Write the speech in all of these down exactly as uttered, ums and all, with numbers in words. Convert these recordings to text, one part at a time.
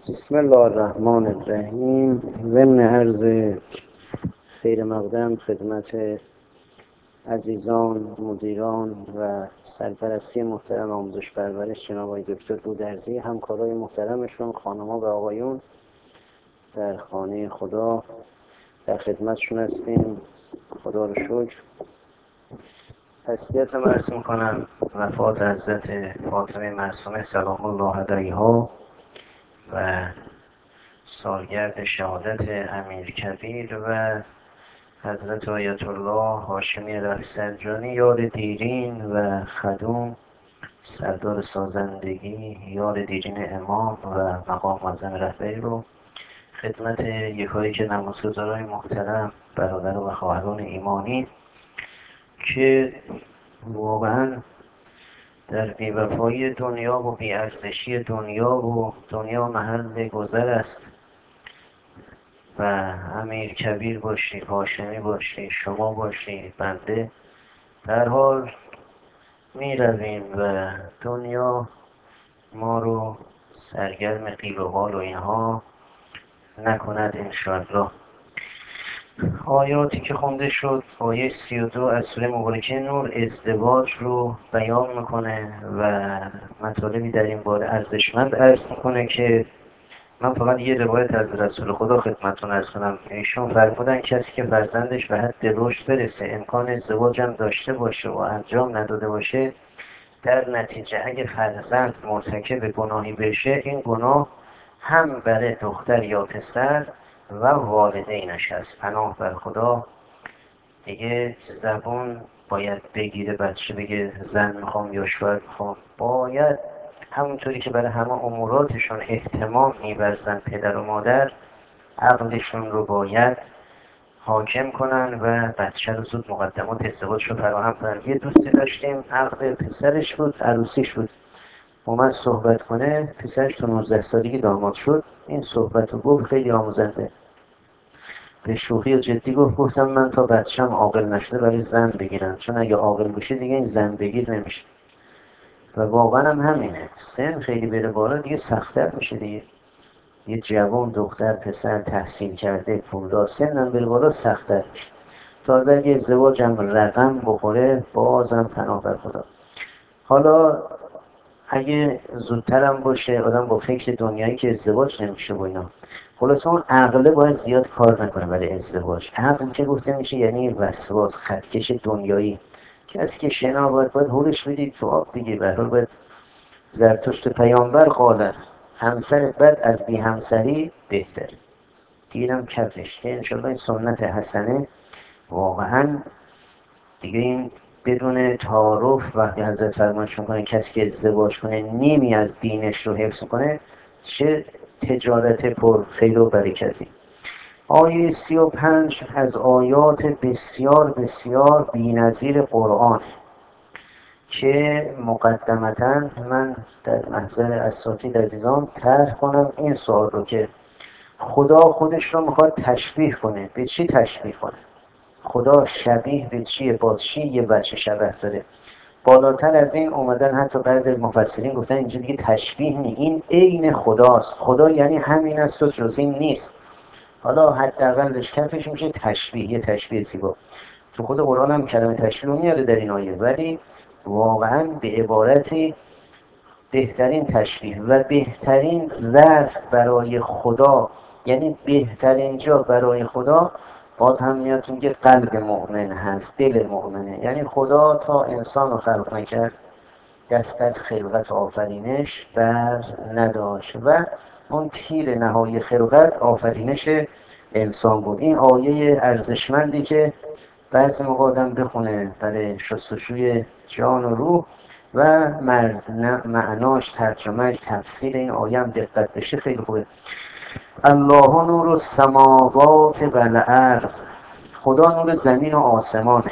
بسم الله الرحمن الرحیم. ضمن عرض خیر مقدم خدمت عزیزان، مدیران و سرپرستی محترم آموزش پرورش جناب آقای دکتر رودرزی، همکارای محترمشون، خانم‌ها و آقایون در خانه خدا در خدمتشون هستیم. خدا رو شکر. تسلیت عرض میکنم وفات حضرت فاطمه معصومه سلام الله علیها و سالگرد شهادت امیرکبیر و حضرت آیت الله هاشمی رفسنجانی یار دیرین و خدوم سردار سازندگی یار دیرین امام و مقام معظم رهبری رو خدمت یکایی که نمازگزاران محترم، برادر و خواهران ایمانی که واقعا در بی‌وفایی دنیا و بی‌ارزشی دنیا و دنیا محل گذر است و امیر کبیر باشی، هاشمی باشی، شما باشی، بنده در حال می رویم و دنیا ما رو سرگرم قیل و قال و اینها نکند انشاءالله. آیاتی که خونده شد، آیه سی و دو از سوره مبارکه نور ازدواج رو بیان میکنه و مطالبی در این باره ارزشمند عرض میکنه که من فقط یه روایت از رسول خدا خدمتتون عرض کنم. ایشون فرمودن کسی که فرزندش به حد رشد برسه، امکان ازدواج هم داشته باشه و انجام نداده باشه، در نتیجه اگه فرزند مرتکب گناهی بشه، این گناه هم برای دختر یا پسر و والدینش هست. پناه بر خدا، دیگه زبون باید بگیره بچه بگه زن میخوام یا شوهر میخوام، باید همونطوری که برای همه اموراتشون اهتمام می‌ورزن پدر و مادر، عقلشون رو باید حاکم کنن و بچه رو زود مقدمات ازدواج رو فراهم کنن. یه دوستی داشتیم، عقد پسرش بود، عروسیش بود، اومد صحبت کنه، پسرش تو نوزده سالگی داماد شد. این صحبت رو گفت، خیلی آموزنده، به شوخی و جدی گفت، گفتم من تا بچه‌م عاقل نشده برای زن بگیرم، چون اگه عاقل بشه دیگه این زن بگیر نمیشه. و واقعا هم همینه، سن خیلی بره بالا دیگه سخت‌تر میشه دیگه. یه جوان دختر پسر تحصیل کرده پولدار، سنم بره بالا سخت‌تر میشه. تازه اگه ازدواجم رقم بخوره بازم پناه بر خدا. حالا اگه زودترم باشه، آدم با فکر دنیایی که ازدواج نمیشه با اینا، خلاص اون عقله باید زیاد کار نکنه برای ازدواج. عقل که گفته میشه یعنی وسواس، خطکش دنیایی. کسی که شنا باید باید هورش بدید تو آب دیگه. به هر حال باید زرتشت پیامبر قاله همسر بد از بی همسری بهتر، دیرم کفش، که انشاءالله این سنت حسنه واقعا دیگه. این بدون تعارف وقتی حضرت فرمایش میکنه کسی که ازدواج کنه نیمی از دینش رو حفظ کنه، چه تجارت پر خیر و برکتی. آیه سی و پنج از آیات بسیار بسیار بی‌نظیر قرآن که مقدمتاً من در محضر اساتید عزیزان طرح کنم این سوال رو که خدا خودش رو میخواد تشبیه کنه. به چی تشبیه کنه؟ خدا شبیه به چیه؟ با چی یه بچه شبه داره؟ بالاتر از این اومدن حتی بعضی از مفسرین گفتن اینجا دیگه تشبیه نی، این عین خداست. خدا یعنی همین است و جز این نیست. حالا حداقلش کفش میشه تشبیه، یه تشبیه زیبا. تو خود قرآن هم کلمه تشبیه رو میاره در این آیه، ولی واقعا به عبارتی بهترین تشبیه و بهترین ظرف برای خدا، یعنی بهترین جا برای خدا، باز هم میاد میگه قلب مؤمن هست، دل مؤمنه. یعنی خدا تا انسان رو خلق نکرد دست از خلقت و آفرینش بر نداشت و اون تیر نهایی خلقت آفرینش انسان بود. این آیه ارزشمندی که بعضی موقع آدم بخونه برای شستشوی جان و روح و معناش، ترجمهش، تفسیر این آیه هم دقت بشه خیلی خوبه. الله نور السماوات و الارض، خدا نور زمین و آسمانه.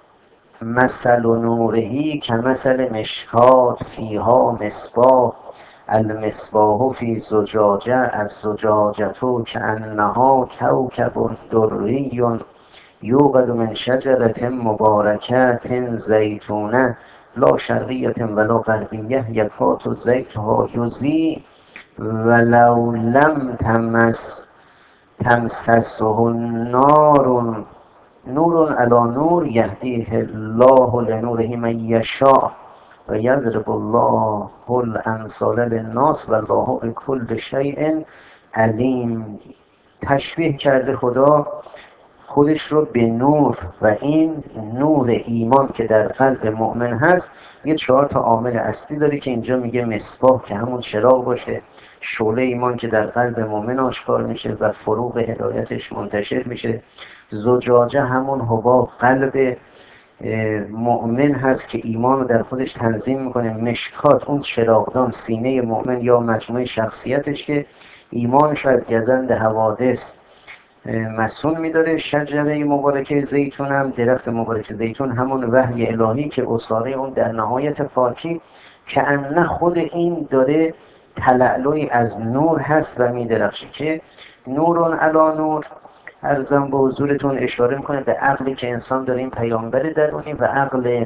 مثل نورهی کمثل مشکات فیها مصباح المصباح فی زجاجه الزجاجة کأنها کوکب دری یوقد من شجرة مبارکة زیتونه لا شرقیة ولا غربیة یکاد زیتها یضیء ولو لم تمس تمسسه نار نور علی نور یهدیه الله لنوره من یشاء و یضرب الله الامثال للناس و الله بکل شیء علیم. تشبیه کرده خدا خودش رو به نور و این نور ایمان که در قلب مؤمن هست یه چهار تا عامل اصلی داره که اینجا میگه مصباح که همون چراغ باشه، شعله ایمان که در قلب مؤمن آشکار میشه و فروغ هدایتش منتشر میشه، زجاجه همون حباب قلب مؤمن هست که ایمان رو در خودش تنظیم میکنه، مشکات اون چراغدان سینه مؤمن یا مجموعه شخصیتش که ایمانش از گزند حوادث مسئول میداره. شجره مبارکه زیتون هم درخت مبارک زیتون همون وحی الهی که اصاره اون در نهایت پاکی که انه خود این داره تلألؤی از نور هست و میدرخشه که نورون علی نور. ارزم به حضورتون اشاره میکنه به عقلی که انسان داره، این پیامبر درونی و عقل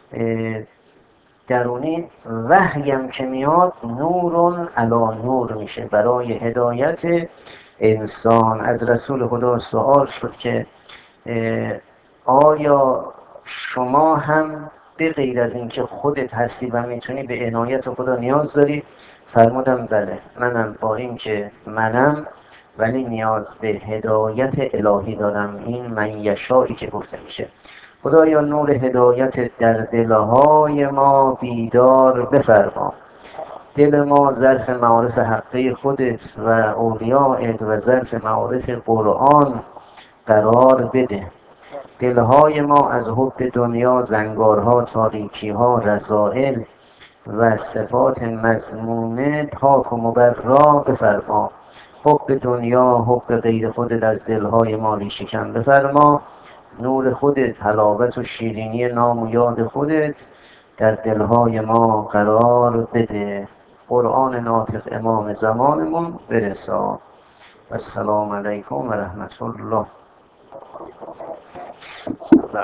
درونی. وحی هم که میاد نورون علی نور میشه برای هدایت انسان. از رسول خدا سوال شد که آیا شما هم به غیر از اینکه خودت هستی و میتونی به عنایت خدا نیاز داری؟ فرمودم بله، منم با این که منم ولی نیاز به هدایت الهی دارم. این من یشایی که گفته میشه. خدایا نور هدایت در دلهای ما بیدار بفرما، دل ما ظرف معارف حقه خودت و اولیائت و ظرف معارف قرآن قرار بده. دلهای ما از حب دنیا، زنگارها، تاریکیها، رذائل و صفات مذمومه پاک و مبرا بفرما. حب دنیا، حب غیر خودت از دلهای ما ریشه‌کن بفرما. نور خودت، حلاوت و شیرینی نام و یاد خودت در دلهای ما قرار بده. قرآن ناطق امام زمانمون برسا. السلام علیکم و رحمت الله.